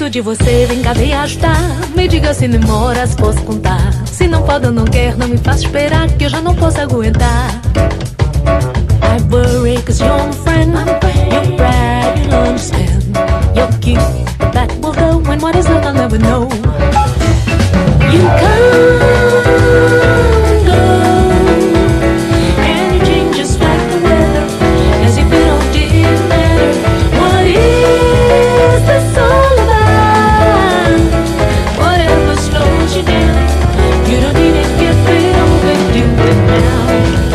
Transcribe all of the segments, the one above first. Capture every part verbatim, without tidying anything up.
Preciso de você, vem cá, vem ajudar. Me diga se demoras, posso contar. Se não pode ou não quer, não me faça esperar, que eu já não posso aguentar. I worry cause you're my friend. You're bright, you'll understand. You're cute, but that will go. When what is love I'll never know. You come, go, and you change just like the weather, as if it all didn't matter. What is this all about? Whatever slows you down, you don't even get rid of it, do it now.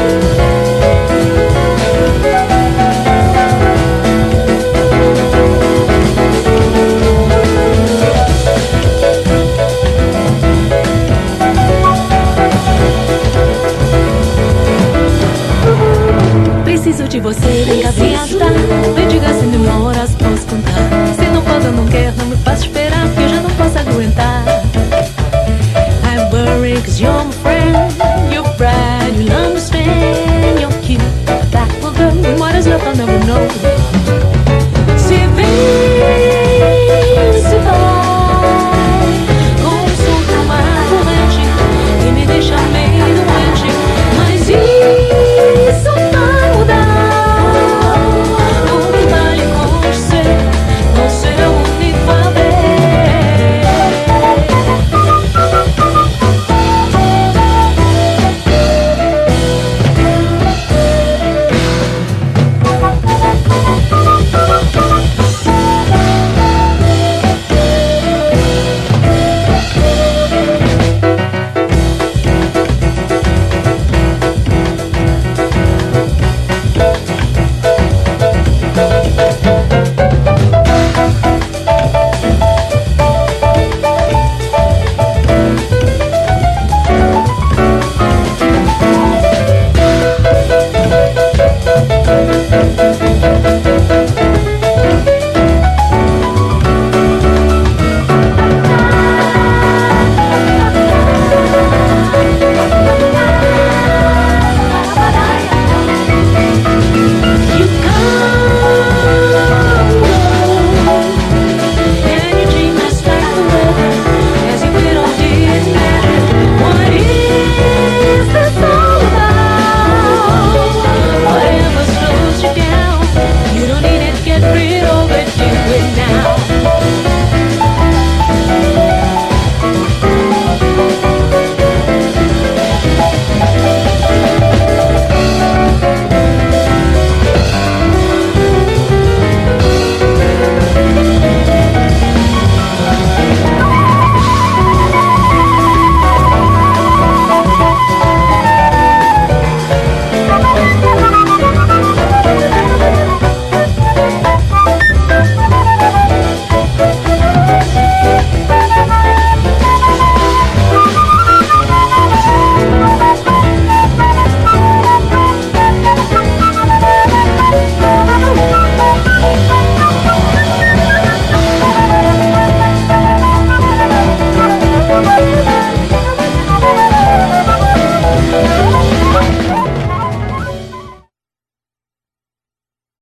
Preciso de você, vem cá, vem ajudar. Me diga se demoras, posso contar. Se não pode ou não quer, não me faça esperar, que eu já não posso aguentar. I worry cause you're my friend. You're bright, you'll understand. You're cute, that will go. And what is love I'll never know.